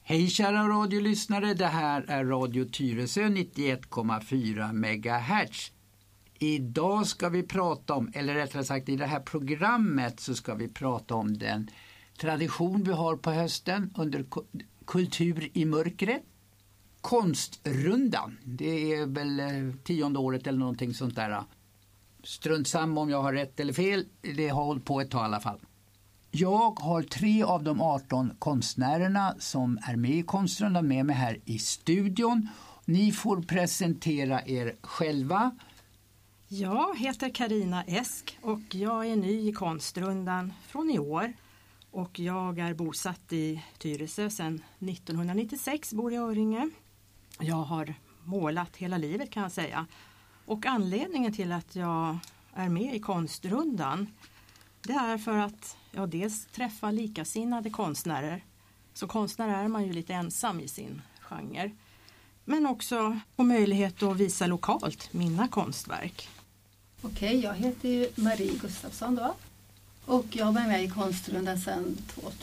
Hej kära radiolyssnare, det här är Radio Tyresö 91,4 MHz. Idag ska vi prata om, eller rättare sagt i det här programmet så ska vi prata om den tradition vi har på hösten under Kultur i mörkret. Konstrundan, det är väl 10:e året eller någonting sånt där. Strunt samma om jag har rätt eller fel, det har hållit på ett tag i alla fall. Jag har 3 av de 18 konstnärerna som är med i Konstrundan med mig här i studion. Ni får presentera er själva. Jag heter Carina Esk och jag är ny i Konstrundan från i år. Och jag är bosatt i Tyresö sedan 1996, bor i Öringe. Jag har målat hela livet kan jag säga. Och anledningen till att jag är med i Konstrundan, det är för att jag dels träffar likasinnade konstnärer. Som konstnär är man ju lite ensam i sin genre. Men också få möjlighet att visa lokalt mina konstverk. Okej, jag heter ju Marie Gustafsson då. Och jag var med i Konstrundan sedan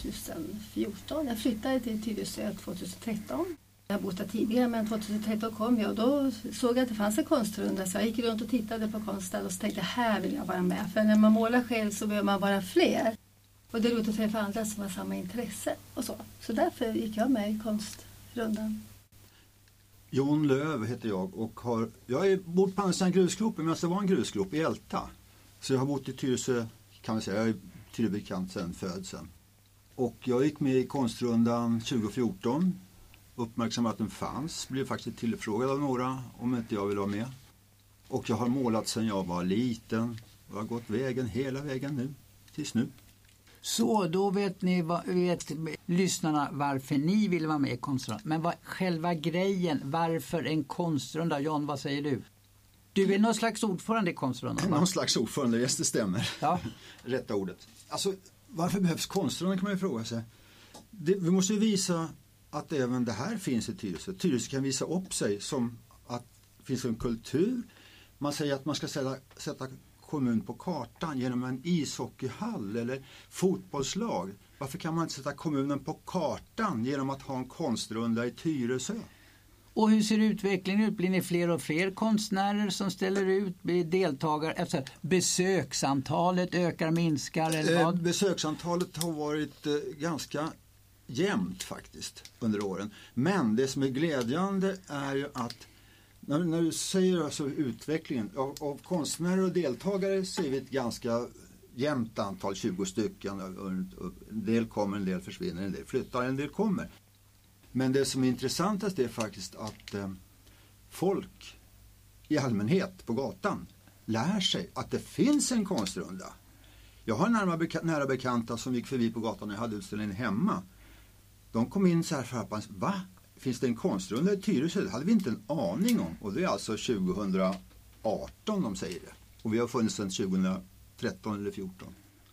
2014. Jag flyttade till Tyresö 2013. Jag har bott där tidigare men 2013 kom jag och då såg jag att det fanns en konstrunda. Så jag gick runt och tittade på konsten och så tänkte här vill jag vara med. För när man målar själv så behöver man vara fler. Och det är roligt att träffa andra som har samma intresse och så. Så därför gick jag med i Konstrundan. Jon Löv heter jag och jag har bott på andra grusgropen men det var en grusgrop i Älta. Så jag har bott i Tyresö kan man säga, jag är Tyresöbekant sedan födseln. Och jag gick med i Konstrundan 2014. Uppmärksammat att den fanns, blev faktiskt tillfrågad av några om inte jag vill vara med. Och jag har målat sedan jag var liten och har gått vägen hela vägen nu, tills nu. Så då vet lyssnarna varför ni vill vara med i Konstrundan. Men själva grejen, varför en konstrunda? Jan, vad säger du? Du är någon slags ordförande i Konstrundan, va? Någon slags ordförande, det stämmer. Ja. Rätta ordet. Alltså, varför behövs Konstrundan kan man ju fråga sig. Vi måste ju visa att även det här finns i Tyresö. Tyresö kan visa upp sig som att det finns en kultur. Man säger att man ska sätta kommun på kartan genom en ishockeyhall eller fotbollslag. Varför kan man inte sätta kommunen på kartan genom att ha en konstrunda i Tyresö? Och hur ser utvecklingen ut? Blir ni fler och fler konstnärer som ställer ut, blir deltagare? Alltså, besöksantalet ökar, minskar eller vad? Besöksantalet har varit ganska jämnt faktiskt under åren. Men det som är glädjande är ju att när du säger alltså utvecklingen av konstnärer och deltagare ser vi ett ganska jämnt antal, 20 stycken. En del kommer, en del försvinner, en del flyttar, en del kommer. Men det som är intressantast är faktiskt att folk i allmänhet på gatan lär sig att det finns en konstrunda. Jag har nära bekanta som gick förbi på gatan när jag hade utställningen hemma. De kom in så här för att va? Finns det en konstrunda i Tyresö? Det hade vi inte en aning om. Och det är alltså 2018 de säger det. Och vi har funnits sedan 2013 eller 2014.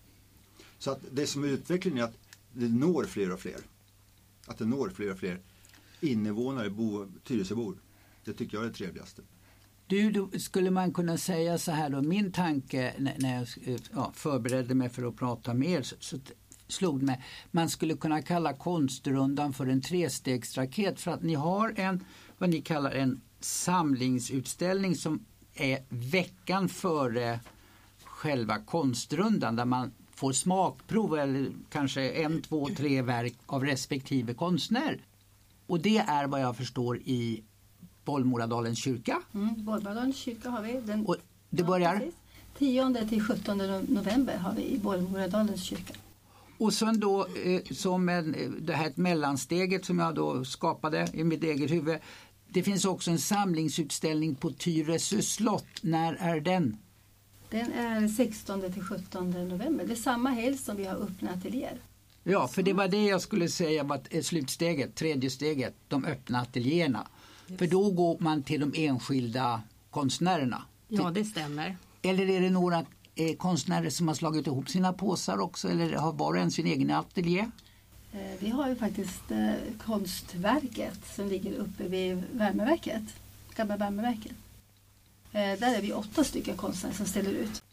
Så att det som är utvecklingen är att det når fler och fler. Att det når fler invånare, Tyresöbor. Det tycker jag är det trevligaste. Då skulle man kunna säga så här då, min tanke när jag förberedde mig för att prata med er så slog mig, man skulle kunna kalla Konstrundan för en 3-stegsraket för att ni har vad ni kallar en samlingsutställning som är veckan före själva Konstrundan där man får smakprov eller kanske 1, 2, 3 verk av respektive konstnär. Och det är vad jag förstår i Bollmoradalens kyrka. Bollmoradalens kyrka har vi. Och det börjar? 10 till 17 november har vi i Bollmoradalens kyrka. Och sen då som det här mellansteget som jag då skapade i mitt eget huvud. Det finns också en samlingsutställning på Tyresö slott. När är den? Den är 16 till 17 november. Det är samma helg som vi har öppnat ateljéer. Ja, för det var det jag skulle säga var slutsteget, 3:e steget, de öppna ateljéerna. Just. För då går man till de enskilda konstnärerna. Ja, det stämmer. Eller är det några konstnärer som har slagit ihop sina påsar också eller har var och en sin egen ateljé? Vi har ju faktiskt konstverket som ligger uppe vid värmeverket, gamla värmeverket. Där är vi 8 stycken konstnärer som ställer ut.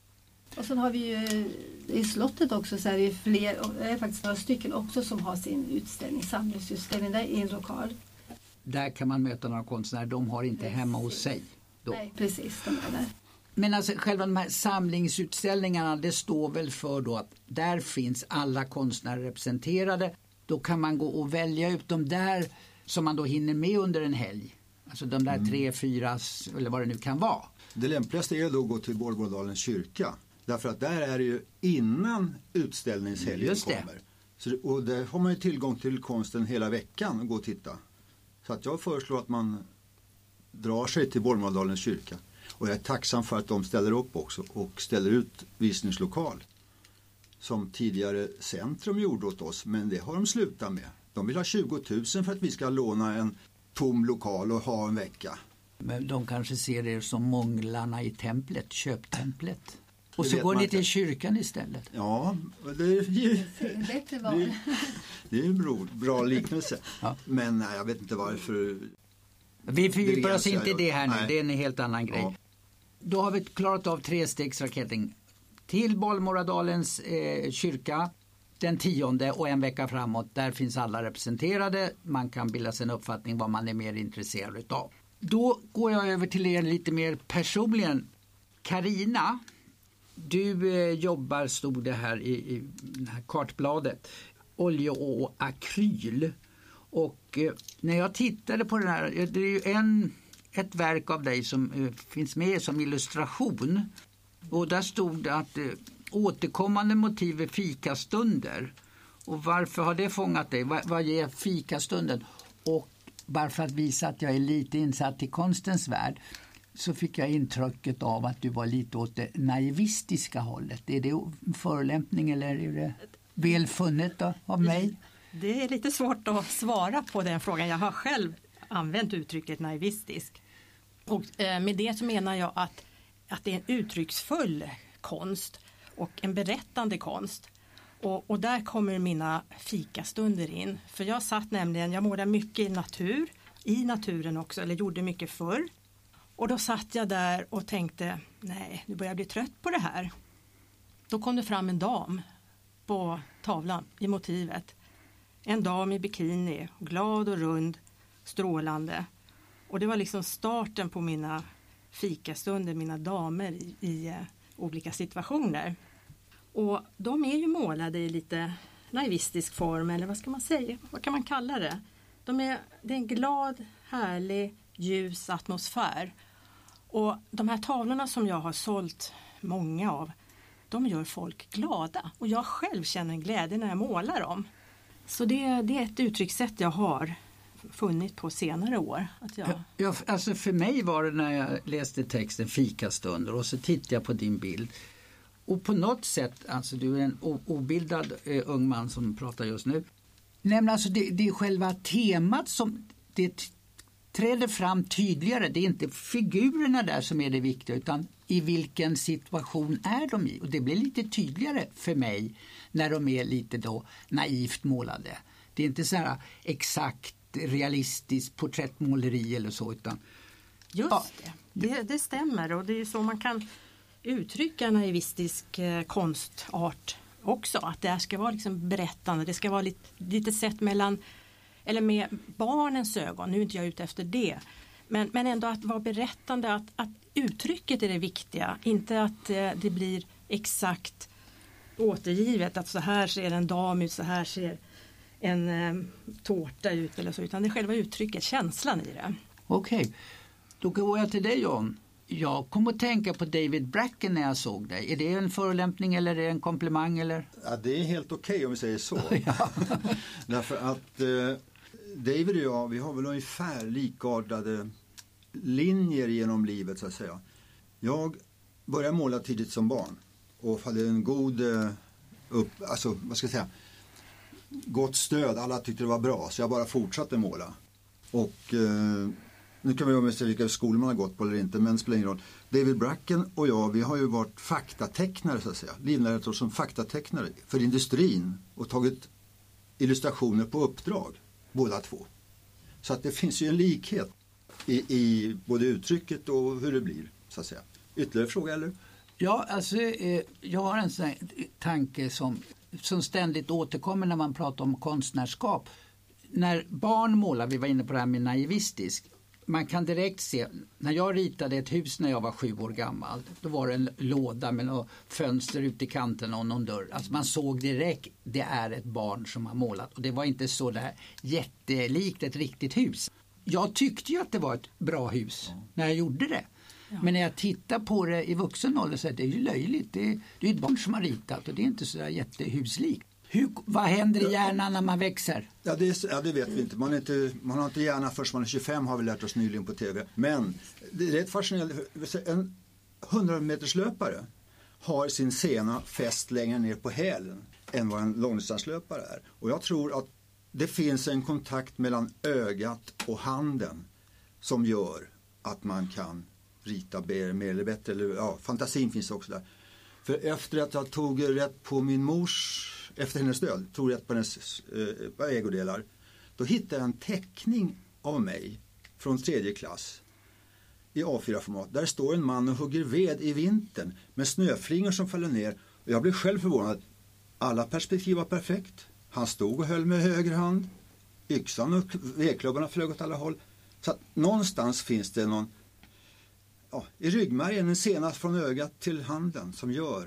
Och sen har vi ju i slottet också så är det fler, det är faktiskt några stycken också som har sin utställning, samlingsutställning där i en lokal. Där kan man möta några konstnärer, de har inte hemma hos sig. Då. Nej, precis, de är där. Men alltså själva de här samlingsutställningarna, det står väl för då att där finns alla konstnärer representerade. Då kan man gå och välja ut de där som man då hinner med under en helg. Alltså de där 3, 4 eller vad det nu kan vara. Det lämpligaste är då att gå till Borgårdalens kyrka. Därför att där är det ju innan utställningshelgen kommer. Så, och där har man ju tillgång till konsten hela veckan och gå och titta. Så att jag föreslår att man drar sig till Borgårdalens kyrka. Och jag är tacksam för att de ställer upp också och ställer ut visningslokal. Som tidigare Centrum gjorde åt oss, men det har de slutat med. De vill ha 20 000 för att vi ska låna en tom lokal och ha en vecka. Men de kanske ser er som månglarna i templet, köptemplet. Och Det så vet går man ni inte. till kyrkan istället. Ja, det är ju Bättre val. det är en bra liknelse. Ja. Men nej, jag vet inte varför. Vi fördjupar oss begränsar inte i det här nu, Nej. det är en helt annan grej. Ja. Då har vi klarat av 3-stegsraketen till Bollmoradalens kyrka den 10:e och en vecka framåt. Där finns alla representerade. Man kan bilda sig en uppfattning vad man är mer intresserad utav. Då går jag över till er lite mer personligen. Carina, du jobbar, stod det här i det här kartbladet, olje och akryl. Och när jag tittade på den här, det är ju ett verk av dig som finns med som illustration. Och där stod det att återkommande motiv är fikastunder. Och varför har det fångat dig? Vad ger fikastunden? Och bara för att visa att jag är lite insatt i konstens värld så fick jag intrycket av att du var lite åt det naivistiska hållet. Är det en förolämpning eller är det väl funnet då, av mig? Det är lite svårt att svara på den frågan. Jag har själv använt uttrycket naivistisk. Och med det så menar jag att det är en uttrycksfull konst och en berättande konst. Och där kommer mina fikastunder in. För jag målar mycket i naturen också, eller gjorde mycket förr. Och då satt jag där och tänkte, nej, nu börjar jag bli trött på det här. Då kom det fram en dam på tavlan i motivet. En dam i bikini, glad och rund, strålande. Och det var liksom starten på mina fikastunder, mina damer i olika situationer. Och de är ju målade i lite naivistisk form, eller vad ska man säga? Vad kan man kalla det? Det är en glad, härlig, ljus atmosfär. Och de här tavlorna som jag har sålt många av, de gör folk glada. Och jag själv känner en glädje när jag målar dem. Så det är ett uttryckssätt jag har funnit på senare år. Alltså för mig var det när jag läste texten fikastunder och så tittade jag på din bild. Och på något sätt, alltså du är en obildad ung man som pratar just nu. Nej, men alltså det är själva temat som det träder fram tydligare. Det är inte figurerna där som är det viktiga utan i vilken situation är de i. Och det blir lite tydligare för mig när de är lite då naivt målade. Det är inte så här exakt realistiskt porträttmåleri eller så utan... Just det stämmer och det är ju så man kan uttrycka naivistisk konstart också. Att det här ska vara liksom berättande, det ska vara lite sett med barnens ögon. Nu är inte jag ute efter det. Men ändå att vara berättande, att uttrycket är det viktiga. Inte att det blir exakt återgivet. Att så här ser en dam ut, så här ser en tårta ut eller så. Utan det är själva uttrycket, känslan i det. Okej, då går jag till dig John. Jag kom att tänka på David Bracken när jag såg dig. Är det en förolämpning eller är det en komplimang? Eller? Ja, det är helt okej om vi säger så. Ja. Därför att David och jag, vi har väl ungefär likartade linjer genom livet så att säga. Jag började måla tidigt som barn och hade en god gott stöd. Alla tyckte det var bra så jag bara fortsatte måla. Och nu kan vi ju säga vilka skolor man har gått på eller inte, men det spelar ingen roll. David Bracken och jag, vi har ju varit faktatecknare så att säga. Livnärat som faktatecknare för industrin och tagit illustrationer på uppdrag, båda två. Så att det finns ju en likhet i både uttrycket och hur det blir, så att säga. Ytterligare fråga eller? Ja, alltså, jag har en sån här tanke som ständigt återkommer när man pratar om konstnärskap. När barn målar, vi var inne på det här med naivistisk, man kan direkt se, när jag ritade ett hus när jag var 7 år gammal, då var det en låda med några fönster ute i kanten och någon dörr. Alltså man såg direkt, det är ett barn som har målat, och det var inte så där jättelikt ett riktigt hus. Jag tyckte ju att det var ett bra hus när jag gjorde det. Ja. Men när jag tittar på det i vuxen ålder så är det ju löjligt. Det är ett barn som har ritat och det är inte så där jättehuslikt. Vad händer i hjärnan när man växer? Ja, det vet vi inte. Man har inte hjärna först man är 25, har vi lärt oss nyligen på tv. Men det är rätt fascinerande. En 100-meterslöpare har sin sena fäst längre ner på hälen än vad en långdistanslöpare är. Och jag tror att det finns en kontakt mellan ögat och handen som gör att man kan rita mer eller bättre. Eller, ja, fantasin finns också där. För efter att jag tog rätt på min mors, efter hennes död, tog rätt på hennes ägodelar, då hittade jag en teckning av mig från 3:e klass i A4-format. Där står en man och hugger ved i vintern med snöflingor som faller ner. Och jag blev själv förvånad. Alla perspektiv var perfekt. Han stod och höll med höger hand. Yxan och vedklubbarna flög åt alla håll. Så att någonstans finns det någon, i ryggmärgen, en senast från ögat till handen som gör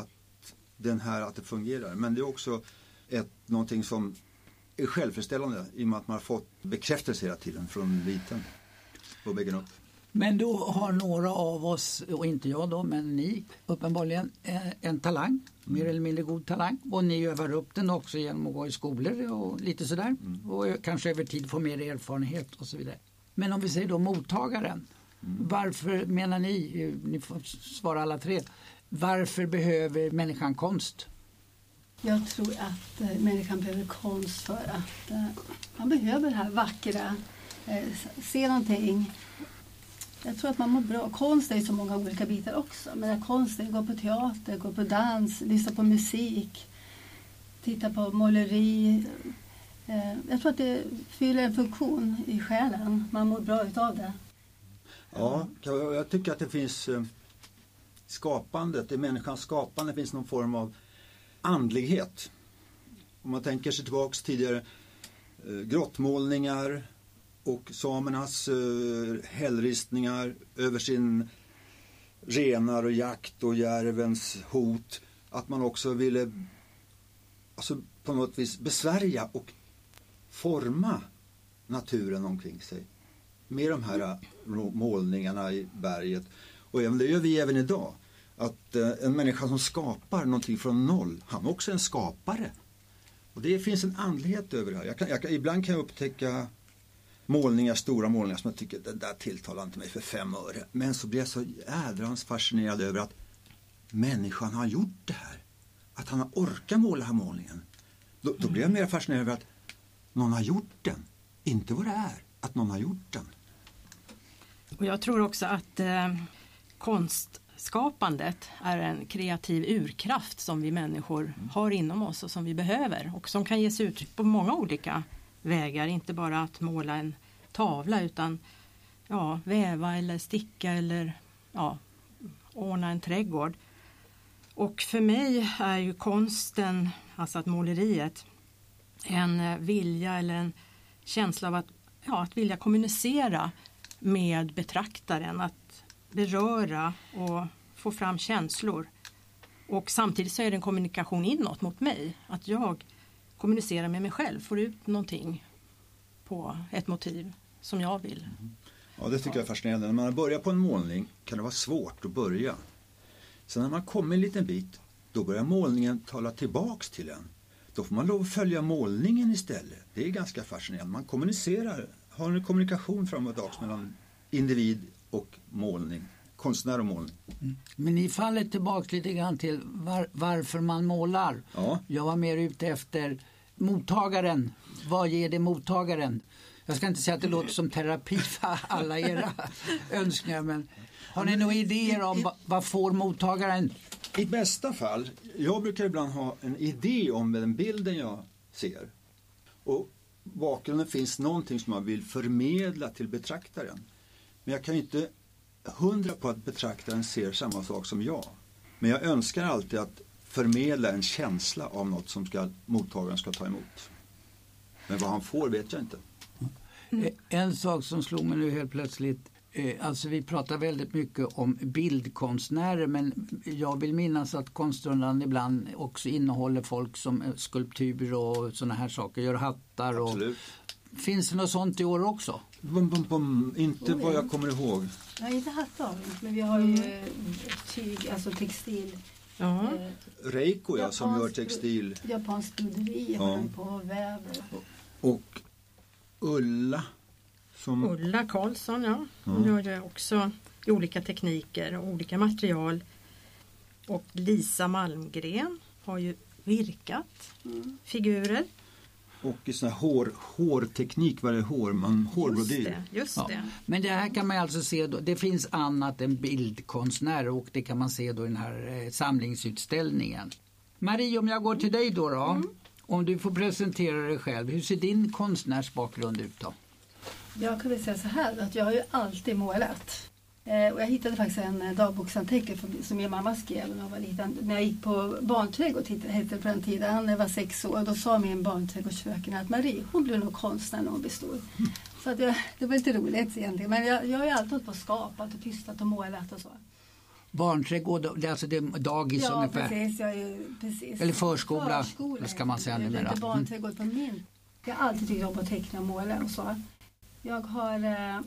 att det fungerar. Men det är också någonting som är självförställande i och med att man har fått bekräftelse hela tiden från liten på vägen upp. Men då har några av oss, och inte jag då, men ni uppenbarligen en talang, mer eller mindre god talang. Och ni övar upp den också genom att gå i skolor och lite sådär. Och kanske över tid få mer erfarenhet och så vidare. Men om vi säger då mottagaren. Varför menar ni får svara alla 3, varför behöver människan konst? Jag tror att människan behöver konst för att man behöver det här vackra, se någonting. Jag tror att man mår bra. Konst är ju så många olika bitar också. Men konst är att gå på teater, gå på dans, lyssna på musik, titta på måleri. Jag tror att det fyller en funktion i själen. Man mår bra utav det. Ja, jag tycker att det finns skapandet, i människans skapande finns någon form av andlighet. Om man tänker sig tillbaks tidigare grottmålningar och samernas hällristningar över sin renar och jakt och järvens hot, att man också ville på något vis besvärja och forma naturen omkring sig med de här målningarna i berget. Och det gör vi även idag. Att en människa som skapar någonting från noll, han är också en skapare. Och det finns en andlighet över det här. Ibland kan jag upptäcka stora målningar som jag tycker, det där tilltalar inte mig för 5 öre. Men så blir jag så jädrans fascinerad över att människan har gjort det här. Att han har orkat måla den här målningen. Då blir jag mer fascinerad över att någon har gjort den. Inte vad det är, att någon har gjort den. Och jag tror också att konstskapandet är en kreativ urkraft som vi människor har inom oss och som vi behöver. Och som kan ges ut på många olika vägar. Inte bara att måla en tavla utan väva eller sticka eller ordna en trädgård. Och för mig är ju konsten, alltså att måleriet, en vilja eller en känsla av att vilja kommunicera med betraktaren, att beröra och få fram känslor. Och samtidigt så är det en kommunikation inåt mot mig. Att jag kommunicerar med mig själv, får ut någonting på ett motiv som jag vill. Ja, det tycker jag är fascinerande. När man börjar på en målning kan det vara svårt att börja. Sen när man kommer en liten bit, då börjar målningen tala tillbaks till en. Då får man lov att följa målningen istället. Det är ganska fascinerande. Man kommunicerar, har en kommunikation fram och tillbaka mellan individ och målning. Konstnär och målning. Men ni faller tillbaka lite grann till varför man målar. Ja. Jag var mer ute efter mottagaren. Vad ger det mottagaren? Jag ska inte säga att det låter som terapi för alla era önskningar, men har ni några idéer om vad får mottagaren? I bästa fall, jag brukar ibland ha en idé om den bilden jag ser. Och bakgrunden finns någonting som man vill förmedla till betraktaren. Men jag kan inte 100 på att betraktaren ser samma sak som jag. Men jag önskar alltid att förmedla en känsla av något som mottagaren ska ta emot. Men vad han får vet jag inte. En sak som slog mig nu helt plötsligt, alltså vi pratar väldigt mycket om bildkonstnärer, men jag vill minnas att konstrundan ibland också innehåller folk som skulptur och såna här saker, gör hattar. Absolut. Finns det något sånt i år också? Inte vad jag kommer ihåg. Nej, inte hattar, men vi har ju tyg, alltså textil. Ja. Reiko, som gör textil. Japansk broderi håller på och väver. Och Ulla Karlsson, ja. Hon gör det också i olika tekniker och olika material. Och Lisa Malmgren har ju virkat figurer. Och i sån här hårteknik, vad är det hårbrodyr? Just det. Men det här kan man alltså se då, det finns annat än bildkonstnärer och det kan man se då i den här samlingsutställningen. Marie, om jag går till dig då. Om du får presentera dig själv, hur ser din konstnärsbakgrund ut då? Jag kan väl säga så här att jag har ju alltid målat. Och jag hittade faktiskt en dagboksanteckning som min mamma skrev när jag var liten. När jag gick på barnträdgård, hette det på den tiden, när jag var 6 år. Då sa min barnträdgårdsfröken att Marie, hon blev nog konstnär när hon blir stor. Så att det var lite roligt egentligen. Men jag har ju alltid hållit på skapat och pysslat och målat och så. Barnträdgård, det är alltså det dagis ungefär? Precis. Eller förskola ska man säga numera. Inte barnträdgård på min. Jag har alltid tyckt om att teckna och måla och så. Jag har...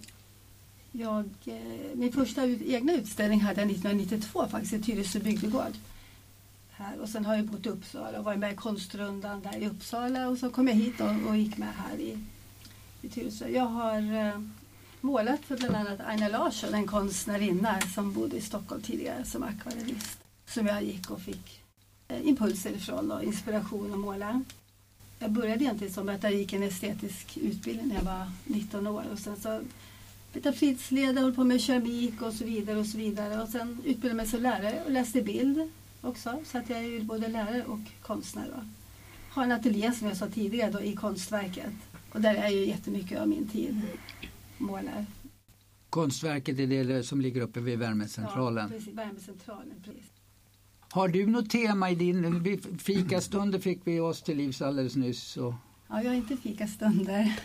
min första egna utställning hade jag 1992 faktiskt i Tyresö bygdegård. Här. Och sen har jag bott i Uppsala och varit med i konstrundan där i Uppsala. Och så kom jag hit och gick med här i Tyresö. Jag har målat för bland annat Aina Larsson, en konstnärinna som bodde i Stockholm tidigare som akvarellist. Som jag gick och fick impulser ifrån och inspiration att måla. Jag började egentligen som att jag gick en estetisk utbildning när jag var 19 år. Och sen så blev fridsledare, höll på med keramik och så vidare och så vidare. Och sen utbildade mig som lärare och läste bild också. Så att jag är ju både lärare och konstnär då. Har en ateljé som jag sa tidigare då, i Konstverket. Och där är ju jättemycket av min tid målar. Konstverket är det som ligger uppe vid Värmecentralen. Ja, precis. Värmecentralen, precis. Har du något tema i din fikastunder fick vi oss till livs alldeles nyss? Så. Ja, jag har inte fikastunder.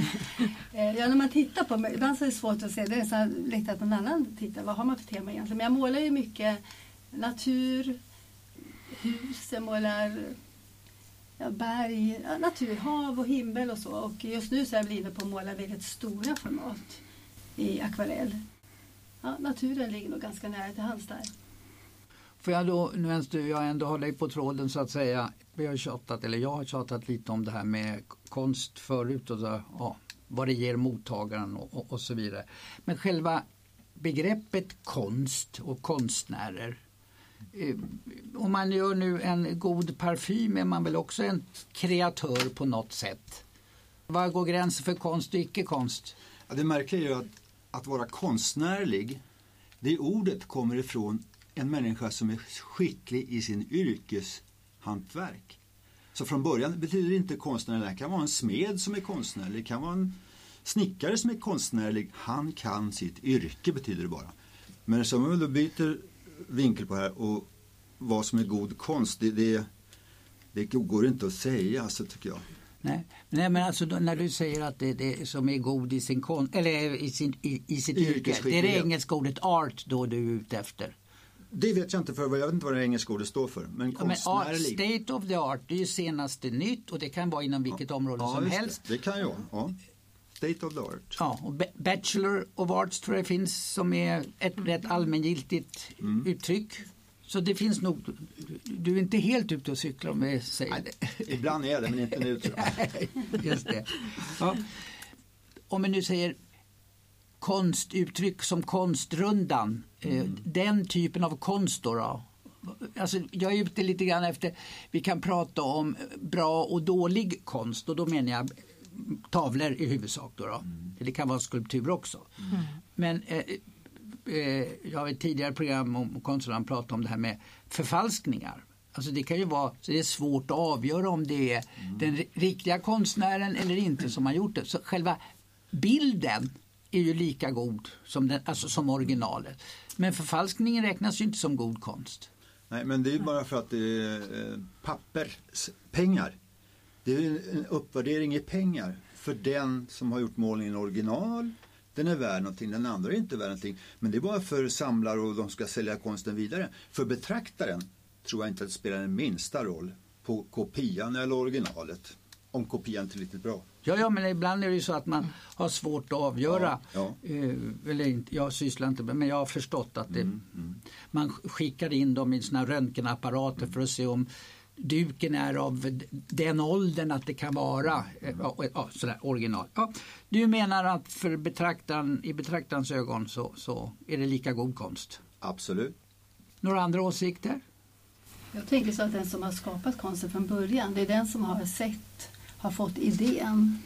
När man tittar på mig, ibland så är det svårt att se. Det är så här lätt att någon annan tittar. Vad har man för tema egentligen? Men jag målar ju mycket natur, hus, jag målar berg, natur, hav och himmel och så. Och just nu så är jag blivit på att måla väldigt stora format i akvarell. Ja, naturen ligger nog ganska nära till hands där. Får jag då, nu jag ändå har dig på tråden så att säga, jag har tjatat lite om det här med konst förut och så, vad det ger mottagaren och så vidare. Men själva begreppet konst och konstnärer, om man gör nu en god parfym är man väl också en kreatör på något sätt. Var går gränsen för konst och icke-konst? Ja, det märkliga är ju att vara konstnärlig, det ordet kommer ifrån en människa som är skicklig i sin yrkeshantverk. Så från början betyder det inte konstnärlig. Det kan vara en smed som är konstnärlig. Det kan vara en snickare som är konstnärlig. Han kan sitt yrke, betyder det bara. Men som man då byter vinkel på här och vad som är god konst, det går inte att säga, alltså, tycker jag. Nej, men alltså när du säger att det som är god i sin konst, eller i sitt yrke, det är det engelska ordet art då du är ute efter? Det vet jag inte, för jag vet inte vad det engelska ordet står för. Men konstnärlig. State of the art, det är ju senaste nytt och det kan vara inom vilket område som helst. Det kan ju vara. State of the art. Ja, och Bachelor of Arts tror jag finns som är ett rätt allmängiltigt uttryck. Så det finns nog, du är inte helt ute och cyklar om jag säger det. Ibland är det, men inte nu tror jag. Just det. Ja. Om vi nu säger konstuttryck som konstrundan, den typen av konst då? Alltså, jag är ute lite grann efter, vi kan prata om bra och dålig konst och då menar jag tavlor i huvudsak då. Det kan vara skulptur också. Men jag har i ett tidigare program om konstnären pratat om det här med förfalskningar. Alltså det kan ju vara, så det är svårt att avgöra om det är den riktiga konstnären eller inte som har gjort det. Så själva bilden är ju lika god som, som originalet. Men förfalskningen räknas ju inte som god konst. Nej, men det är bara för att det är papperspengar. Det är en uppvärdering i pengar för den som har gjort målningen original. Den är värd någonting, den andra är inte värd någonting. Men det är bara för samlare och de ska sälja konsten vidare. För betraktaren tror jag inte att det spelar den minsta roll på kopian eller originalet. Om kopian inte är riktigt bra. Ja, men ibland är det ju så att man har svårt att avgöra. Ja. Jag sysslar inte med, men jag har förstått att man skickar in dem i såna röntgenapparater för att se om duken är av den åldern att det kan vara sådär original. Ja, du menar att för i betraktarens ögon så är det lika god konst? Absolut. Några andra åsikter? Jag tänker så att den som har skapat konsten från början, det är den som har fått idén,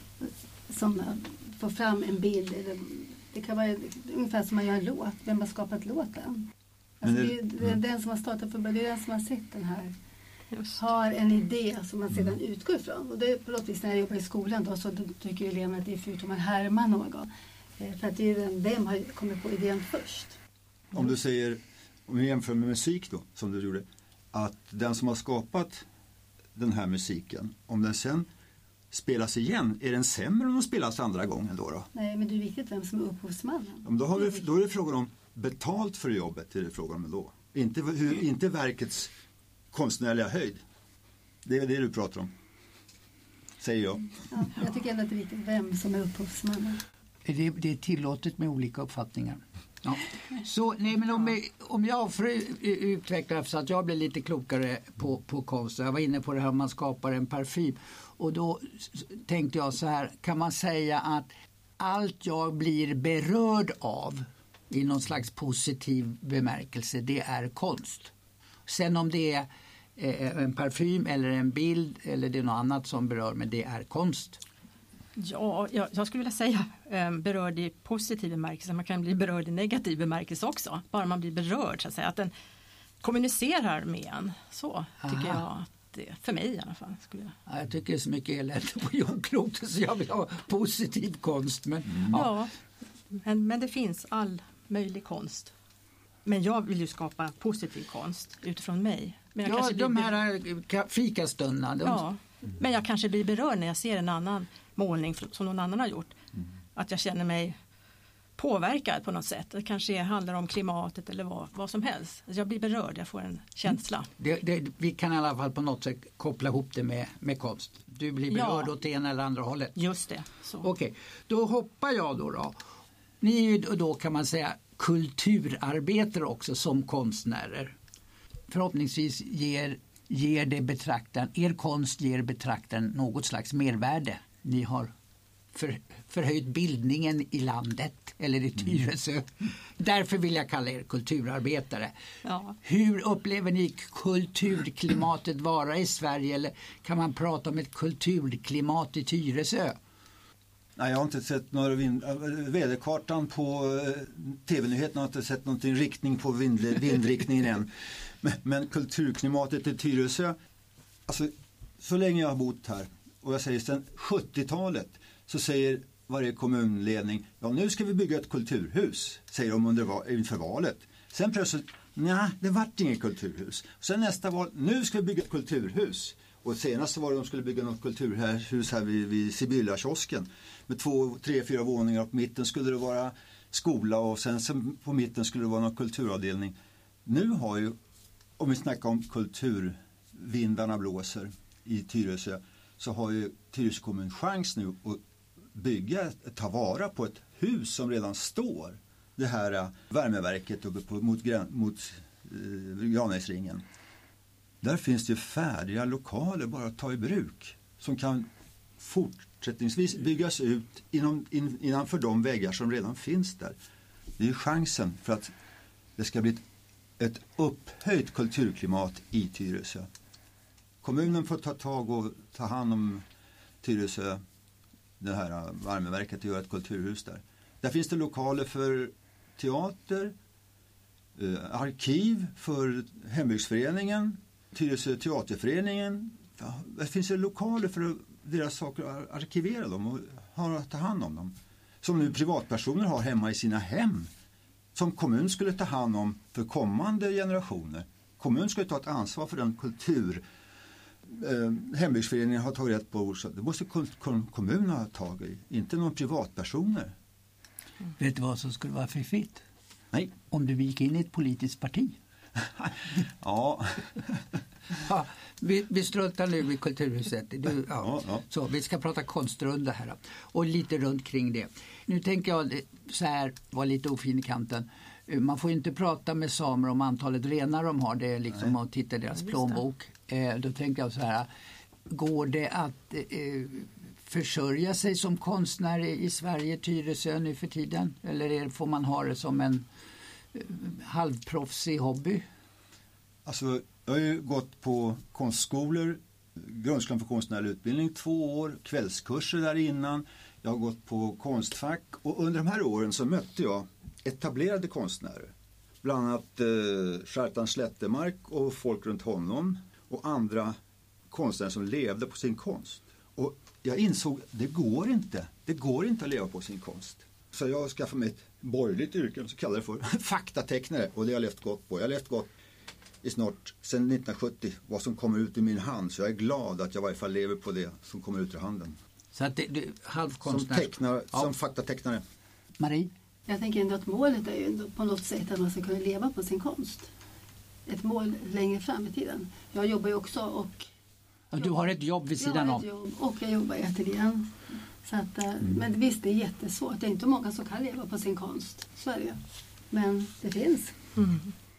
som får fram en bild. Det kan vara ungefär som man gör en låt. Vem har skapat låten? Alltså det är den som har startat från början, det är den som har sett den här. Har en idé som man sedan utgår ifrån. Och det är på något vis när jag jobbar i skolan då, så tycker eleverna att det är fult om man härmar någon. För att det är vem har kommit på idén först. Om du säger, om vi jämför med musik då, som du gjorde, att den som har skapat den här musiken, om den sen spelas igen, är den sämre om den spelas andra gången då? Nej, men det är viktigt vem som är upphovsmannen. Då är det frågan om betalt för jobbet, är det frågan om då. Inte verkets konstnärliga höjd. Det är det du pratar om. Säger jag. Ja, jag tycker ändå att det är viktigt vem som är upphovsmannen. Det är tillåtet med olika uppfattningar. Ja. Så nej, men om jag får utveckla så att jag blir lite klokare på konst. Jag var inne på det här om man skapar en parfym. Och då tänkte jag så här, kan man säga att allt jag blir berörd av i någon slags positiv bemärkelse, det är konst. Sen om det är en parfym eller en bild eller det är något annat som berör mig, det är konst. Ja, jag skulle vilja säga berörd i positiv bemärkelse. Man kan bli berörd i negativ bemärkelse också. Bara man blir berörd så att säga. Att den kommunicerar med en. Så tycker jag att det, för mig i alla fall. Jag tycker det är så mycket elände på jordklotet så jag vill ha positiv konst. Men det finns all möjlig konst. Men jag vill ju skapa positiv konst utifrån mig. Men de här fikastunderna. Men jag kanske blir berörd när jag ser en annan målning som någon annan har gjort. Att jag känner mig påverkad på något sätt. Det kanske handlar om klimatet eller vad som helst. Jag blir berörd, jag får en känsla. Vi kan i alla fall på något sätt koppla ihop det med konst. Du blir berörd åt ena eller andra hållet. Just det. Okej, då hoppar jag då. Ni är ju då kan man säga kulturarbetare också som konstnärer. Förhoppningsvis ger det betraktaren, er konst ger betraktaren något slags mervärde. Ni har förhöjt bildningen i landet eller i Tyresö. Därför vill jag kalla er kulturarbetare. Ja. Hur upplever ni kulturklimatet vara i Sverige, eller kan man prata om ett kulturklimat i Tyresö? Nej, jag har inte sett några väderkartan på tv-nyheterna, har inte sett någon riktning på vindriktningen än. Men kulturklimatet i Tyresö, alltså så länge jag har bott här, och jag säger sedan 70-talet, så säger varje kommunledning, nu ska vi bygga ett kulturhus, säger de inför valet. Sen plötsligt, det vart inget kulturhus. Sen nästa val, nu ska vi bygga ett kulturhus. Och senast var det de skulle bygga något kulturhus här vid Sibylla-kiosken med 2, 3, 4 våningar, och på mitten skulle det vara skola och sen på mitten skulle det vara någon kulturavdelning. Nu har ju, om vi snackar om kulturvindarna blåser i Tyresö, så har ju Tyresö kommun chans nu att ta vara på ett hus som redan står. Det här värmeverket uppe mot Granäsringen. Där finns det färdiga lokaler bara att ta i bruk som kan fortsättningsvis byggas ut innanför de väggar som redan finns där. Det är chansen för att det ska bli ett upphöjt kulturklimat i Tyresö. Kommunen får ta hand om Tyresö, det här värmeverket, och göra ett kulturhus där. Där finns det lokaler för teater, arkiv för hembygdsföreningen, Tyresö teaterföreningen. Det finns det lokaler för deras saker att arkivera dem och ta hand om dem. Som nu privatpersoner har hemma i sina hem. Som kommun skulle ta hand om för kommande generationer. kommun ska ju ta ett ansvar för den kultur hembygdsföreningen har tagit rätt på. Så det måste kommunen ha tagit i, inte någon privatpersoner. Vet du vad som skulle vara fiffigt? Nej. Om du gick in i ett politiskt parti. Ja. Ja, vi struntar nu i Kulturhuset. Så, vi ska prata konstrunda här och lite runt kring det. Nu tänker jag så här, var lite ofin i kanten. Man får inte prata med samer om antalet renar de har. Det är liksom att titta i deras plånbok. Då tänker jag så här, går det att försörja sig som konstnär i Sverige, Tyresö nu för tiden? Eller får man ha det som en halvproffsig hobby? Alltså, jag har ju gått på konstskolor, grundskolan för konstnärlig utbildning 2 år, kvällskurser där innan. Jag har gått på Konstfack och under de här åren så mötte jag etablerade konstnärer. Bland annat Kjartan Slättemark och folk runt honom och andra konstnärer som levde på sin konst. Och jag insåg att det går inte att leva på sin konst. Så jag skaffade mig ett borgerligt yrke, så kallar det för faktatecknare, och det har jag levt gott på. Jag har levt gott i snart sedan 1970 vad som kommer ut ur min hand, så jag är glad att jag i varje fall lever på det som kommer ut ur handen. Så att du halvkonstnär. Som faktatecknare. Marie? Jag tänker ändå att målet är ju ändå på något sätt att man ska kunna leva på sin konst. Ett mål längre fram i tiden. Jag jobbar ju också och... Ja, du har ett jobb vid sidan om. Jag har ett jobb och jag jobbar i ateljén. Så att, men visst, det är jättesvårt. Det är inte många som kan leva på sin konst. Så är det. Men det finns. Mm.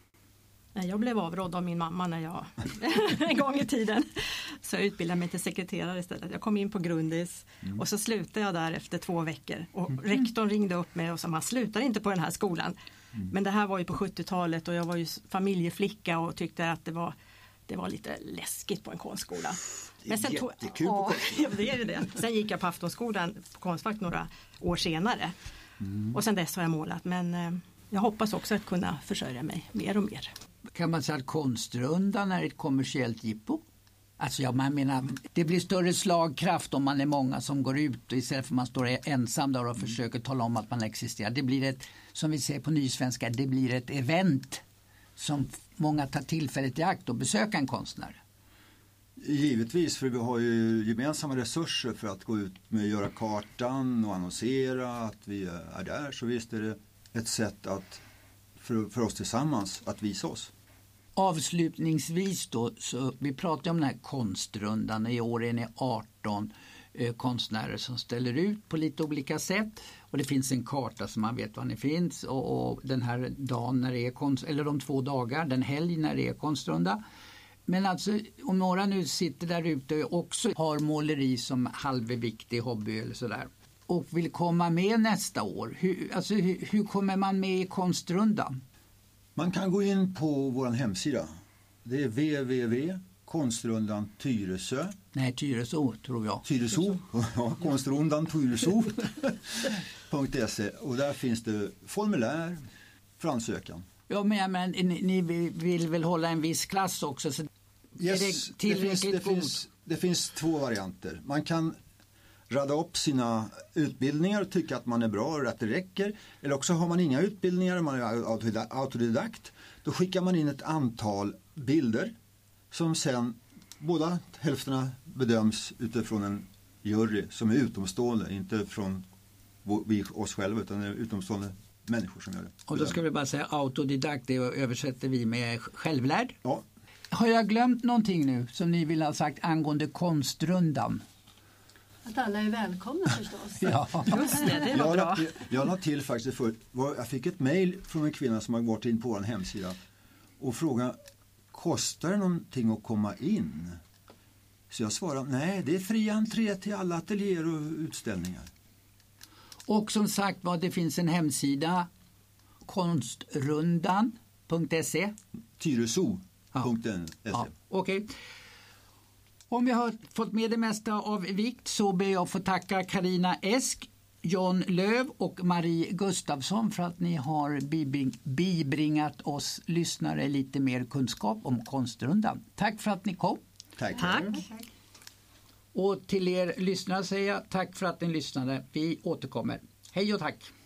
Jag blev avrådd av min mamma när jag en gång i tiden. Så jag utbildade mig till sekreterare istället. Jag kom in på Grundis och så slutade jag där efter 2 veckor. Och rektorn ringde upp mig och sa, man slutar inte på den här skolan. Men det här var ju på 70-talet och jag var ju familjeflicka och tyckte att det var lite läskigt på en konstskola. Men sen jättekul på det är ju det. Sen gick jag på Aftonskolan på Konstfack några år senare. Och sen dess har jag målat. Men jag hoppas också att kunna försörja mig mer och mer. Kan man säga att konstrundan är ett kommersiellt jippo? Alltså jag menar, det blir större slagkraft om man är många som går ut och istället för att man står ensam där och försöker tala om att man existerar. Det blir ett, som vi säger på nysvenska, det blir ett event som många tar tillfället i akt och besöka en konstnär. Givetvis, för vi har ju gemensamma resurser för att gå ut med att göra kartan och annonsera att vi är där. Så visst är det ett sätt att för oss tillsammans att visa oss. Avslutningsvis då, så vi pratar om den här konstrundan. I år är det 18 konstnärer som ställer ut på lite olika sätt. Och det finns en karta så man vet var ni finns. Och den här dagen när det är eller de 2 dagar, den helg när det är konstrunda. Men alltså om några nu sitter där ute och också har måleri som halvviktig hobby eller sådär. Och vill komma med nästa år. Hur kommer man med i konstrundan? Man kan gå in på vår hemsida. Det är www.konstrundan Tyresö. Nej, Tyresö tror jag. Tyresö, ja, konstrundan Tyresö.se. Och där finns det formulär för ansökan. Ja, men ni vill väl hålla en viss klass också? Så yes, är det tillräckligt det finns 2 varianter. Man kan rada upp sina utbildningar och tycka att man är bra och att det räcker. Eller också har man inga utbildningar och man är autodidakt. Då skickar man in ett antal bilder som sen båda hälfterna bedöms utifrån en jury som är utomstående. Inte från oss själva utan det är utomstående människor som gör det. Och då ska vi bara säga autodidakt, det översätter vi med självlärd. Ja. Har jag glömt någonting nu som ni vill ha sagt angående konstrundan? Att alla är välkomna förstås. Ja. Just det var bra. Jag la till faktiskt förut. Jag fick ett mejl från en kvinna som har varit in på vår hemsida och frågade, kostar det någonting att komma in? Så jag svarade, nej, det är fri entré till alla ateljéer och utställningar. Och som sagt vad det finns en hemsida, konstrundan.se. Tyresö.se. Ja, okej. Om jag har fått med det mesta av vikt så ber jag få tacka Carina Esk, John Löv och Marie Gustafsson för att ni har bibringat oss lyssnare lite mer kunskap om konstrundan. Tack för att ni kom. Tack. Och till er lyssnare säger jag tack för att ni lyssnade. Vi återkommer. Hej och tack.